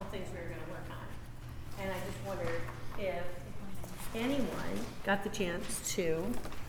things we were going to work on. And I just wondered if anyone got the chance to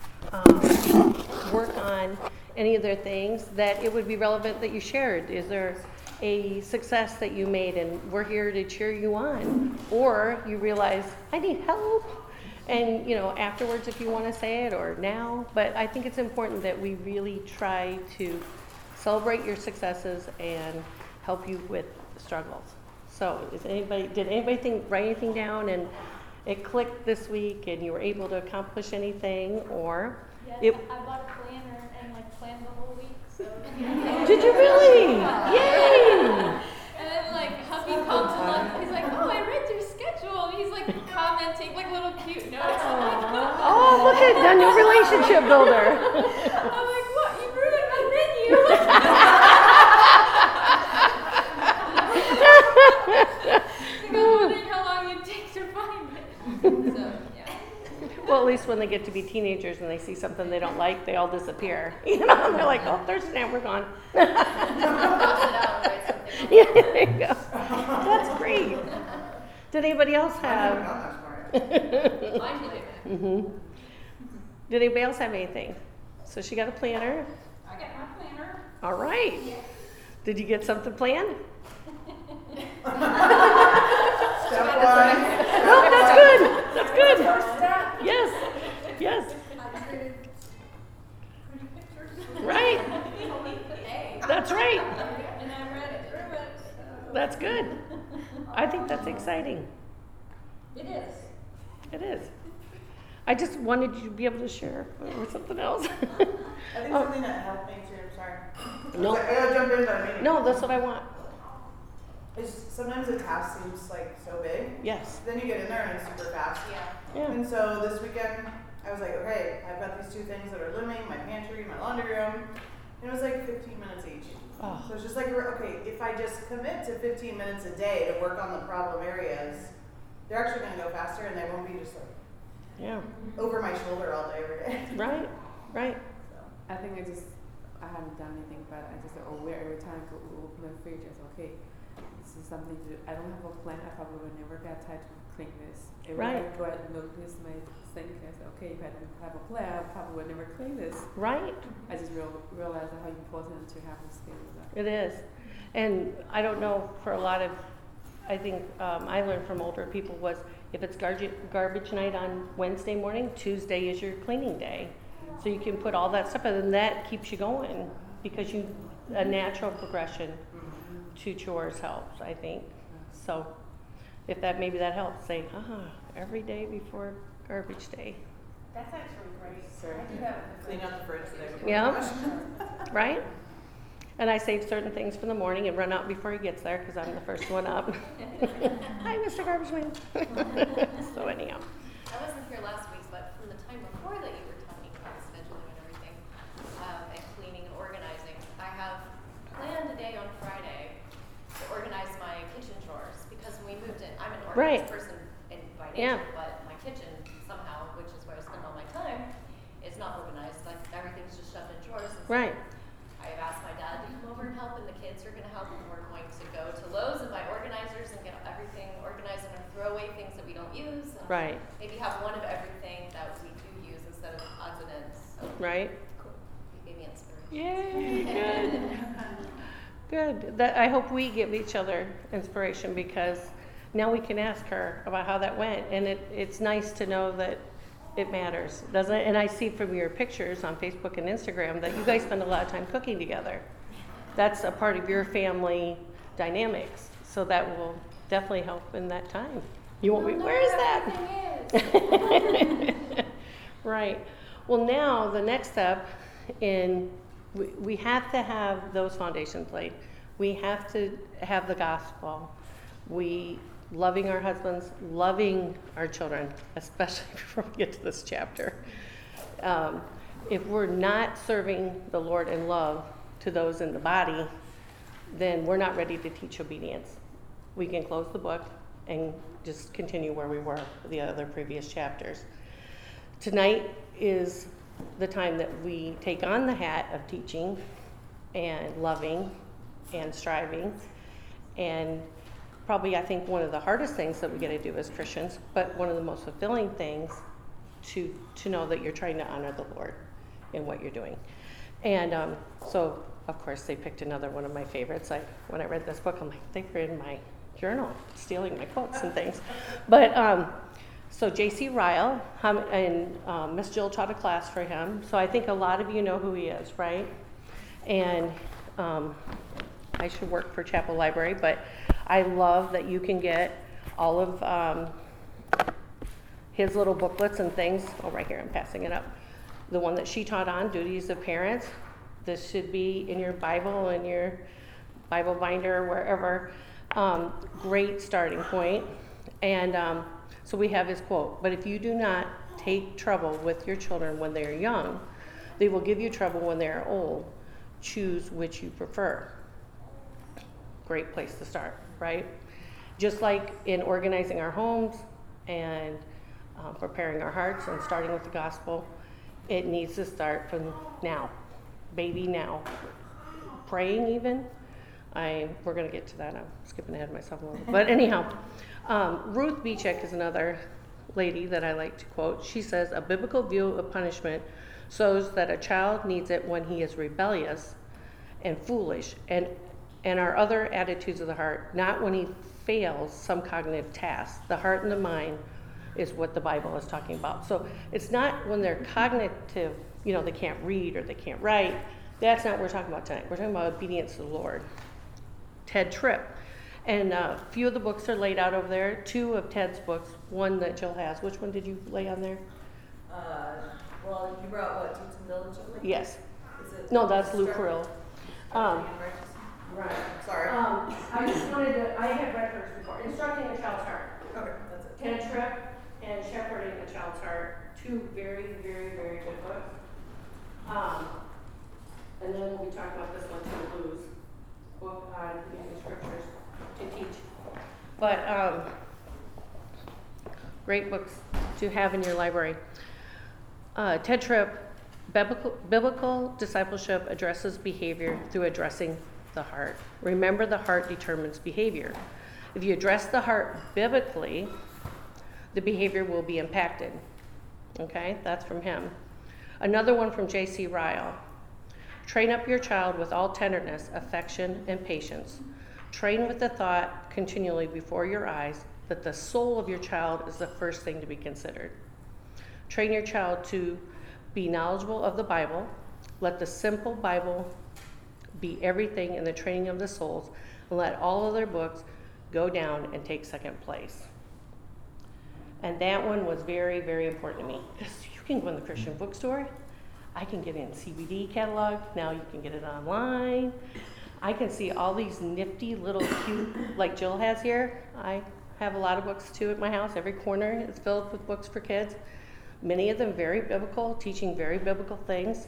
work on any of their things that it would be relevant that you shared. Is there a success that you made and we're here to cheer you on? Or you realize, I need help? And, afterwards if you want to say it or now. But I think it's important that we really try to celebrate your successes and help you with struggles. So did anybody write anything down and it clicked this week and you were able to accomplish anything? Or yes, I bought a planner and planned the whole week. So did you really? Yay! And then hubby comes along, he's like, oh, I read your schedule, and he's commenting little cute notes. Oh, look at the new relationship builder. I'm like, what? You ruined my menu. I'm wondering how long you'd take to find it. So, yeah. Well, at least when they get to be teenagers and they see something they don't like, they all disappear. They're like, oh, there's an hour, we're gone. Yeah, there you go. That's great. Did anybody else have? Mm-hmm. Did anybody else have anything? So she got a planner. I got my planner. All right. Yeah. Did you get something planned? Step one. Oh, that's good. That's good. Yes. Yes. Right. That's right. And I read through it. So. That's good. I think that's exciting. It is. It is. I just wanted you to be able to share or something else. I think something that helped me too, sorry. No. I gotta jump in, but I mean. No, that's what I want. It's sometimes a task seems so big. Yes. Then you get in there and it's super fast. Yeah. Yeah. And so this weekend, I was like, okay, I've got these two things that are looming, my pantry, my laundry room. And it was 15 minutes each. Oh. So it's just okay, if I just commit to 15 minutes a day to work on the problem areas, they're actually going to go faster and they won't be just Yeah. over my shoulder all day every day. Right. Right. So. I think I haven't done anything, but I just every time I go open the fridge, I say, okay, this is something to do. I don't have a plan. I probably would never get time to clean this. Every Right. time I go out and notice my sink, I say, okay, if I didn't have a plan, I probably would never clean this. Right. I just realized how important to have a skill with that. It is. And I don't know, for a lot of, I think I learned from older people was if it's garbage night on Wednesday morning, Tuesday is your cleaning day. So you can put all that stuff in and that keeps you going because a natural progression to chores helps, I think. So if maybe that helps, say, every day before garbage day. That's actually great. Sure. I do that. Clean out the fridge today. Yeah. Right? And I save certain things for the morning and run out before he gets there because I'm the first one up. Hi, Mr. Garbage Man. So anyhow. I wasn't here last week, but from the time before that you were talking about scheduling and everything, and cleaning and organizing, I have planned a day on Friday to organize my kitchen drawers because when we moved in, I'm an organized person by nature, but my kitchen somehow, which is where I spend all my time, is not organized. Everything's just shoved in drawers. And so Right. I've asked my dad to come over and help, and the kids are going to help, and we're going to go to Lowe's and buy organizers and get everything organized and throw away things that we don't use. And Right. maybe have one of everything that we do use instead of odds and ends. So, Right. cool. You gave me inspiration. Yay, good. Good. I hope we give each other inspiration because now we can ask her about how that went. And it's nice to know that it matters, doesn't it? And I see from your pictures on Facebook and Instagram that you guys spend a lot of time cooking together. That's a part of your family dynamics. So that will definitely help in that time. You won't be, where is that? Right. Well, now the next step we have to have those foundations laid. We have to have the gospel. Loving our husbands, loving our children, especially before we get to this chapter. If we're not serving the Lord in love to those in the body, then we're not ready to teach obedience. We can close the book and just continue where we were the other previous chapters. Tonight is the time that we take on the hat of teaching and loving and striving and probably, I think, one of the hardest things that we get to do as Christians, but one of the most fulfilling things to know that you're trying to honor the Lord in what you're doing. And so, of course, they picked another one of my favorites. When I read this book, I'm like, they were in my journal, stealing my quotes and things. But so J.C. Ryle, and Miss Jill taught a class for him. So I think a lot of you know who he is, right? And I should work for Chapel Library, but I love that you can get all of his little booklets and things. Oh, right here, I'm passing it up. The one that she taught on, Duties of Parents. This should be in your Bible, in your Bible binder, wherever. Great starting point. And so we have his quote, but if you do not take trouble with your children when they are young, they will give you trouble when they are old. Choose which you prefer. Great place to start, right? Just like in organizing our homes and preparing our hearts and starting with the gospel, it needs to start from now, baby now. Praying even. We're going to get to that. I'm skipping ahead of myself a little. But anyhow, Ruth Beechek is another lady that I like to quote. She says, a biblical view of punishment shows that a child needs it when he is rebellious and foolish and our other attitudes of the heart, not when he fails some cognitive task. The heart and the mind is what the Bible is talking about. So it's not when they're cognitive, they can't read or they can't write. That's not what we're talking about tonight. We're talking about obedience to the Lord. Ted Tripp. And a few of the books are laid out over there. 2 of Ted's books, one that Jill has. Which one did you lay on there? Well, you brought what, Teach and Build Children? Yes. Is it No, that's Lou Krill. Right. Sorry. I just wanted to, I had read hers before. Instructing a Child's Heart. Okay, that's it. Ted Tripp and Shepherding a Child's Heart. 2 very, very, very good books. And then we'll be talking about this one too, Lou's book on using scriptures to teach. But great books to have in your library. Ted Tripp, Biblical Discipleship Addresses Behavior Through Addressing the Heart. Remember, the heart determines behavior. If you address the heart biblically, the behavior will be impacted. Okay, that's from him. Another one from J.C. Ryle. Train up your child with all tenderness, affection, and patience. Train with the thought continually before your eyes that the soul of your child is the first thing to be considered. Train your child to be knowledgeable of the Bible. Let the simple Bible be everything in the training of the souls, and let all other books go down and take second place. And that one was very, very important to me, because you can go in the Christian bookstore. I can get in CBD catalog. Now you can get it online. I can see all these nifty little cute, like Jill has here. I have a lot of books too at my house. Every corner is filled with books for kids. Many of them very biblical, teaching very biblical things.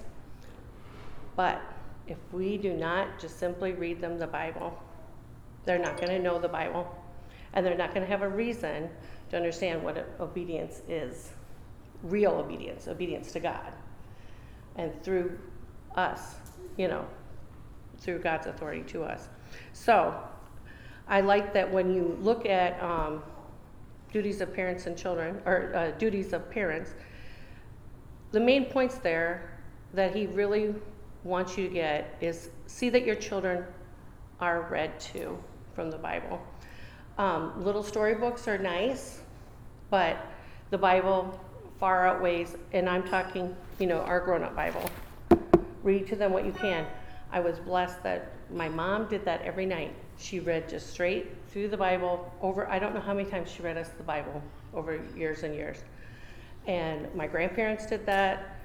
But if we do not just simply read them the Bible, they're not going to know the Bible, and they're not going to have a reason to understand what obedience is. Real obedience, obedience to God. And through us, through God's authority to us. So I like that when you look at duties of parents and children, or duties of parents, the main points there that he really wants you to get is see that your children are read to from the Bible. Little storybooks are nice, but the Bible far outweighs, and I'm talking, our grown-up Bible. Read to them what you can. I was blessed that my mom did that every night. She read just straight through the Bible over, I don't know how many times she read us the Bible over years and years. And my grandparents did that,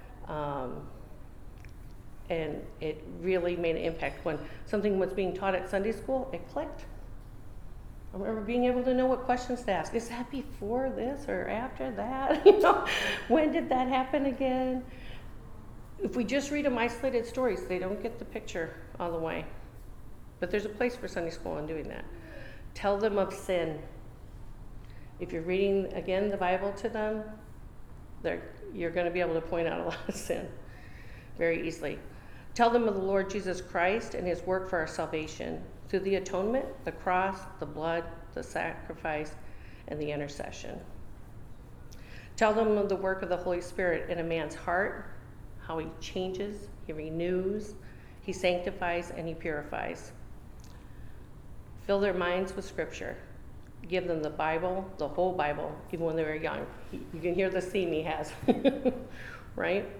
and it really made an impact. When something was being taught at Sunday school, it clicked. I remember being able to know what questions to ask. Is that before this or after that? When did that happen again? If we just read them isolated stories, they don't get the picture all the way. But there's a place for Sunday school in doing that. Tell them of sin. If you're reading, again, the Bible to them, you're going to be able to point out a lot of sin very easily. Tell them of the Lord Jesus Christ and his work for our salvation through the atonement, the cross, the blood, the sacrifice, and the intercession. Tell them of the work of the Holy Spirit in a man's heart, how he changes, he renews, he sanctifies, and he purifies. Fill their minds with Scripture. Give them the Bible, the whole Bible, even when they were young. You can hear the theme he has, right?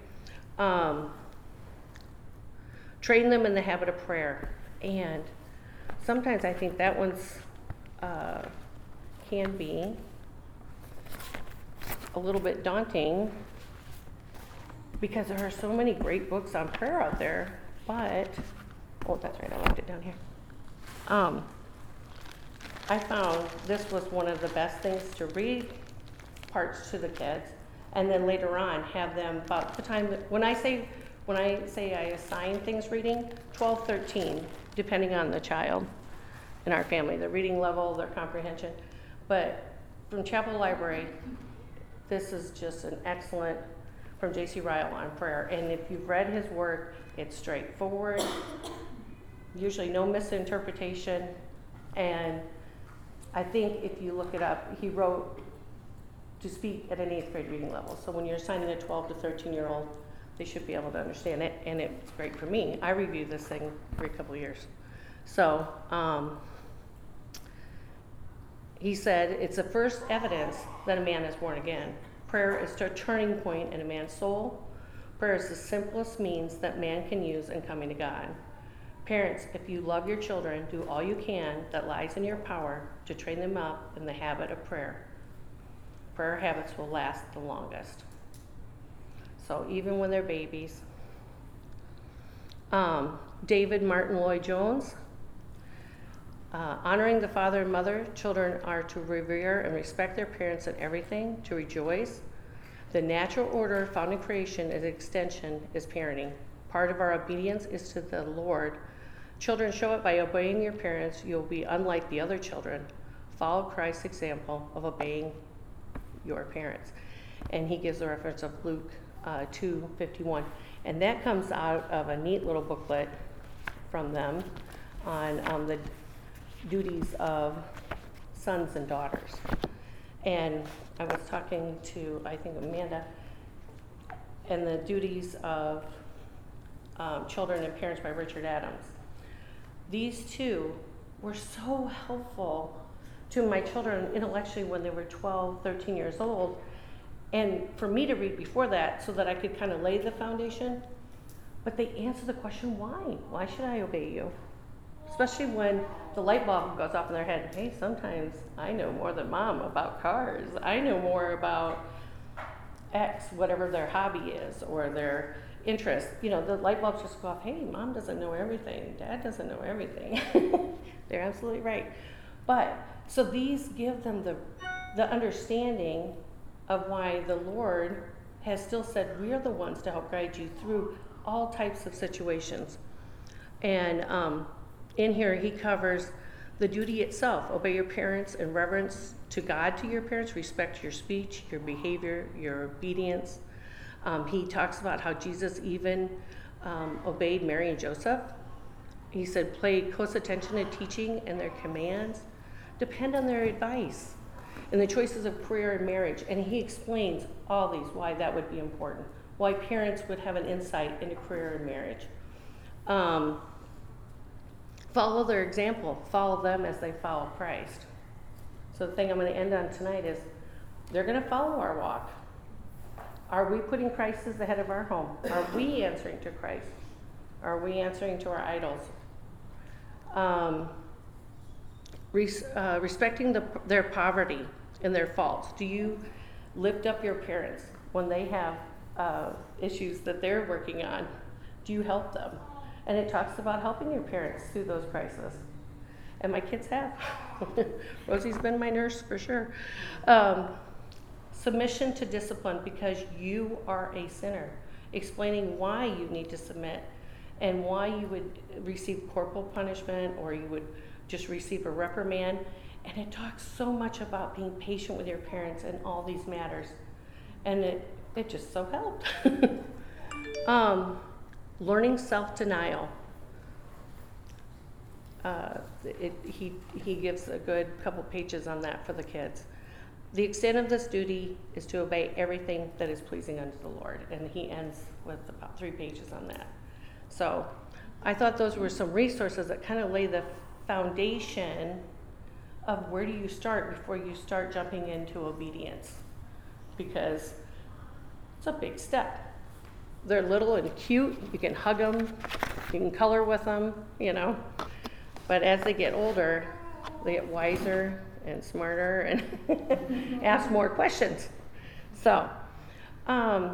Train them in the habit of prayer. And sometimes I think that one's can be a little bit daunting because there are so many great books on prayer out there, but, oh, that's right, I left it down here. I found this was one of the best things to read parts to the kids, and then later on have them about the time that, when I say I assign things reading, 12, 13, depending on the child in our family, their reading level, their comprehension. But from Chapel Library, this is just an excellent, from J.C. Ryle on prayer. And if you've read his work, it's straightforward, usually no misinterpretation. And I think if you look it up, he wrote to speak at an 8th grade reading level. So when you're assigning a 12 to 13-year-old, they should be able to understand it. And it's great for me. I review this thing every couple of years. So he said, it's the first evidence that a man is born again. Prayer is a turning point in a man's soul. Prayer is the simplest means that man can use in coming to God. Parents, if you love your children, do all you can that lies in your power to train them up in the habit of prayer. Prayer habits will last the longest. So even when they're babies. David Martin Lloyd-Jones. Honoring the father and mother, children are to revere and respect their parents in everything, to rejoice. The natural order found in creation as extension is parenting. Part of our obedience is to the Lord. Children, show it by obeying your parents. You'll be unlike the other children. Follow Christ's example of obeying your parents. And he gives the reference of Luke 2:51. And that comes out of a neat little booklet from them on the duties of sons and daughters. And I was talking to, I think, Amanda, and the duties of children and parents by Richard Adams. These two were so helpful to my children intellectually when they were 12, 13 years old. And for me to read before that so that I could kind of lay the foundation. But they answer the question, why? Why should I obey you? Especially when the light bulb goes off in their head. Hey, sometimes I know more than mom about cars. I know more about X, whatever their hobby is or their interest. You know, the light bulbs just go off. Hey, mom doesn't know everything. Dad doesn't know everything. They're absolutely right. But so these give them the understanding of why the Lord has still said we are the ones to help guide you through all types of situations. And in here he covers the duty itself. Obey your parents in reverence to God to your parents. Respect your speech, your behavior, your obedience. He talks about how Jesus even obeyed Mary and Joseph. He said, pay close attention to teaching and their commands. Depend on their advice in the choices of career and marriage. And he explains all these, why that would be important, why parents would have an insight into career and marriage. Follow their example. Follow them as they follow Christ. So the thing I'm going to end on tonight is they're going to follow our walk. Are we putting Christ as the head of our home? Are we answering to Christ? Are we answering to our idols? Respecting their poverty and their faults. Do you lift up your parents when they have issues that they're working on? Do you help them? And it talks about helping your parents through those crises. And my kids have. Rosie's been my nurse for sure. Submission to discipline because you are a sinner. Explaining why you need to submit and why you would receive corporal punishment or you would just receive a reprimand. And it talks so much about being patient with your parents in all these matters. And it just so helped. Learning self-denial. he gives a good couple pages on that for the kids. The extent of this duty is to obey everything that is pleasing unto the Lord. And he ends with about 3 pages on that. So I thought those were some resources that kind of lay the foundation of where do you start before you start jumping into obedience. Because it's a big step. They're little and cute. You can hug them. You can color with them, you know. But as they get older, they get wiser and smarter and ask more questions. So, I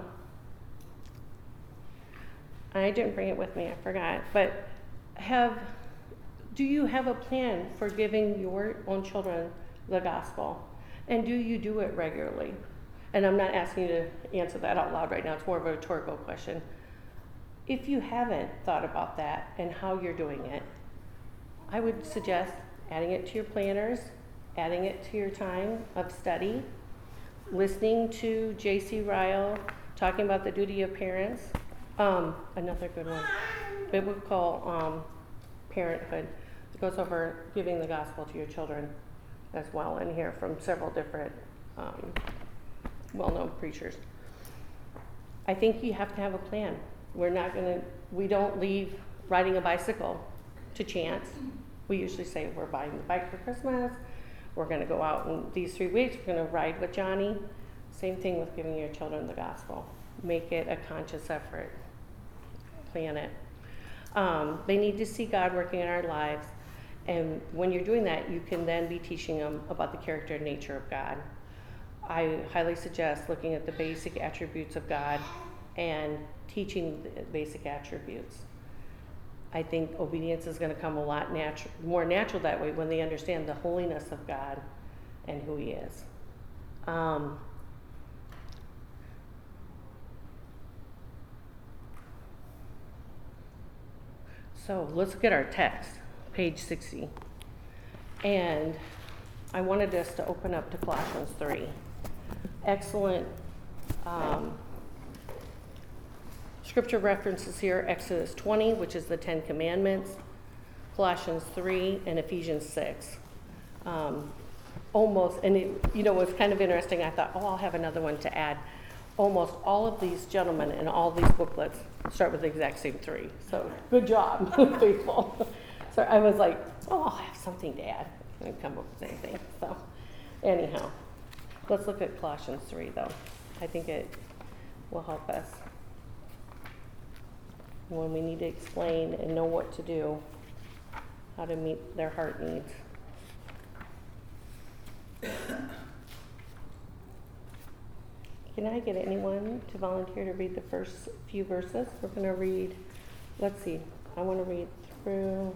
didn't bring it with me, I forgot. But do you have a plan for giving your own children the gospel? And do you do it regularly? And I'm not asking you to answer that out loud right now. It's more of a rhetorical question. If you haven't thought about that and how you're doing it, I would suggest adding it to your planners, adding it to your time of study, listening to J.C. Ryle talking about the duty of parents. Another good one, biblical parenthood. It goes over giving the gospel to your children as well, and hear from several different well-known preachers. I think you have to have a plan. We don't leave riding a bicycle to chance. We usually say we're buying the bike for Christmas. We're going to go out in these 3 weeks. We're going to ride with Johnny. Same thing with giving your children the gospel. Make it a conscious effort. Plan it. They need to see God working in our lives. And when you're doing that, you can then be teaching them about the character and nature of God. I highly suggest looking at the basic attributes of God and teaching the basic attributes. I think obedience is going to come a lot more natural that way when they understand the holiness of God and who He is. So let's look at our text, page 60. And I wanted us to open up to Colossians 3. Excellent scripture references here: Exodus 20, which is the 10 Commandments, Colossians 3, and Ephesians 6. Almost, and it was kind of interesting. I thought, I'll have another one to add. Almost all of these gentlemen and all these booklets start with the exact same 3. So good job, faithful. So I was like, I'll have something to add. I didn't come up with anything. So anyhow, let's look at Colossians 3, though. I think it will help us when we need to explain and know what to do, how to meet their heart needs. Can I get anyone to volunteer to read the first few verses? We're going to read, let's see, I want to read through,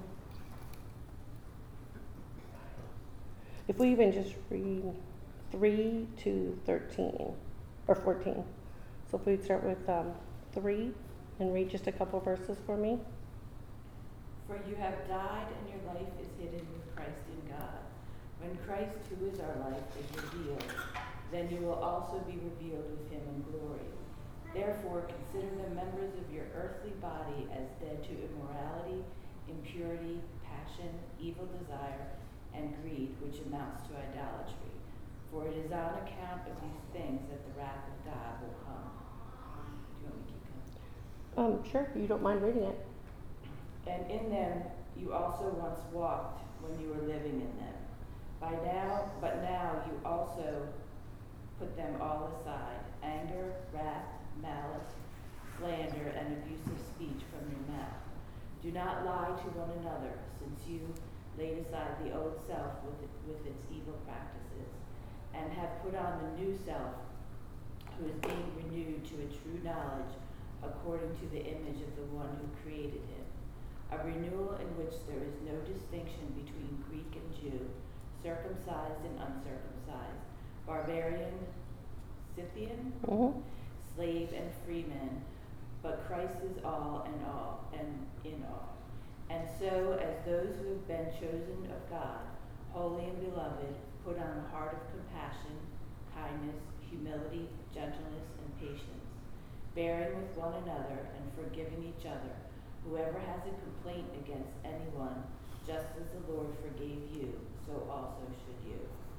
if we even just read 3 to 13, or 14. So if we'd start with 3 and read just a couple verses for me. For you have died and your life is hidden with Christ in God. When Christ, who is our life, is revealed, then you will also be revealed with him in glory. Therefore, consider the members of your earthly body as dead to immorality, impurity, passion, evil desire, and greed, which amounts to idolatry. For it is on account of these things that the wrath of God will come. Do you want me to keep going? Sure, you don't mind reading it. And in them you also once walked when you were living in them. But now you also put them all aside: anger, wrath, malice, slander, and abusive speech from your mouth. Do not lie to one another, since you laid aside the old self with its evil practices, and have put on the new self, who is being renewed to a true knowledge according to the image of the one who created him. A renewal in which there is no distinction between Greek and Jew, circumcised and uncircumcised, barbarian, Scythian, slave and free man, but Christ is all and in all. And so, as those who have been chosen of God, holy and beloved, put on the heart of compassion, kindness, humility, gentleness, and patience, bearing with one another and forgiving each other. Whoever has a complaint against anyone, Just as the Lord forgave you, so also should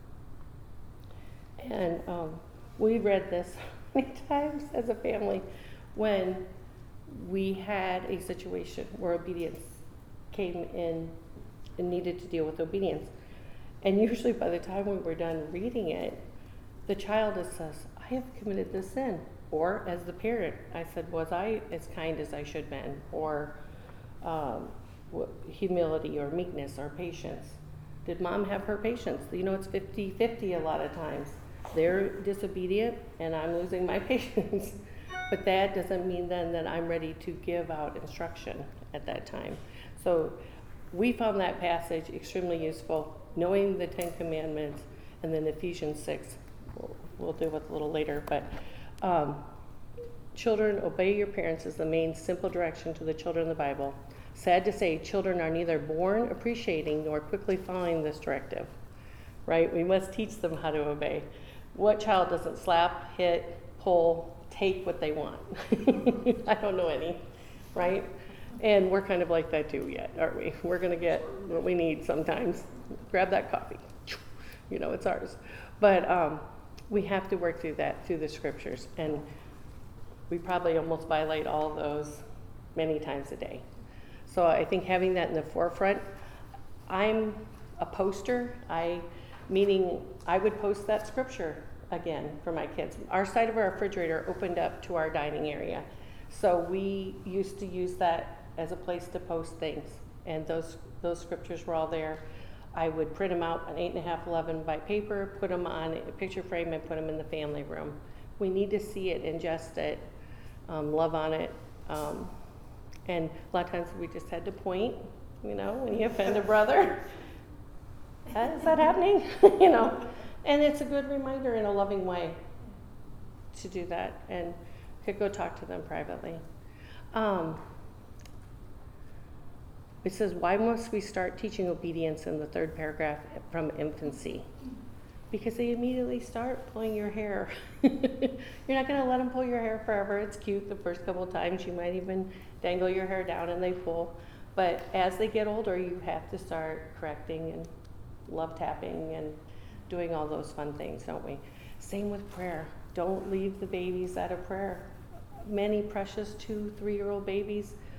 you. And we read this many times as a family when we had a situation where obedience came in and needed to deal with obedience. And usually by the time we were done reading it, the child says, I have committed this sin. Or as the parent, I said, was I as kind as I should have been? Or humility or meekness or patience. Did mom have her patience? You know, it's 50-50 a lot of times. They're disobedient and I'm losing my patience. But that doesn't mean then that I'm ready to give out instruction at that time. So we found that passage extremely useful, knowing the 10 Commandments, and then Ephesians 6, we'll deal with a little later. But children, obey your parents is the main simple direction to the children in the Bible. Sad to say, children are neither born appreciating nor quickly following this directive, right? We must teach them how to obey. What child doesn't slap, hit, pull, take what they want? I don't know any, right? And we're kind of like that too yet, aren't we? We're going to get what we need sometimes. Grab that coffee. You know, it's ours. But we have to work through that, through the scriptures. And we probably almost violate all of those many times a day. So I think having that in the forefront, I'm a poster, meaning I would post that scripture again for my kids. Our side of our refrigerator opened up to our dining area. So we used to use that as a place to post things. And those scriptures were all there. I would print them out on 8.5-11 by paper, put them on a picture frame, and put them in the family room. We need to see it, ingest it, love on it. And a lot of times we just had to point, you know, when you offend a brother. Is that happening? You know, and it's a good reminder in a loving way to do that, and could go talk to them privately. It says, why must we start teaching obedience in the third paragraph from infancy? Because they immediately start pulling your hair. You're not going to let them pull your hair forever. It's cute the first couple of times. You might even dangle your hair down and they pull. But as they get older, you have to start correcting and love tapping and doing all those fun things, don't we? Same with prayer. Don't leave the babies out of prayer. Many precious 2-3-year-old babies